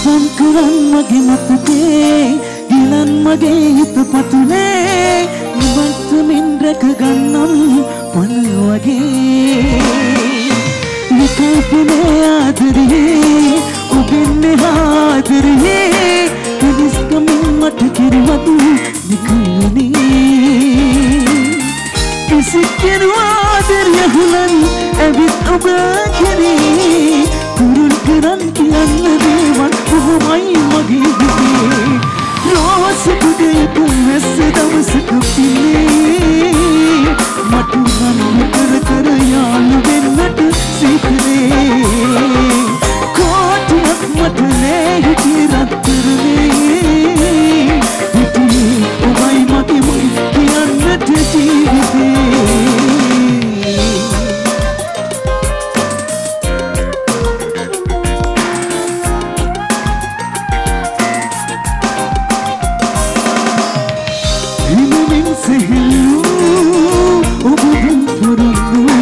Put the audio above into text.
නිවන් කරන් මගේ මතකේ ගිලන් මගේ හිත පතුලේ නිවන්තමින් රැක ගන්නම් පණ වගේ විකල්පනේ ආදරේ ඔබෙන්නේ ආදරේ නිස්කමින් මට කිරුවතු නිකලනේ කිසිකෙනු ආදරය හුලන් ඇවිත් ඔබ කෙරේ තුරුල් කරන් කියන්න දේවල් ඔහොමයි මගේ හිතේ රෝස කුඩේක වැස්ස දවසක පින්නේ මට නම් කර කර යාළු වෙන්නට සිතේ කොටියක් මට නෑ හිතේ රත්තරනේ හිතේ ඔබයි මගේ කියන්නට ජීවිතේ Sehelu, oh,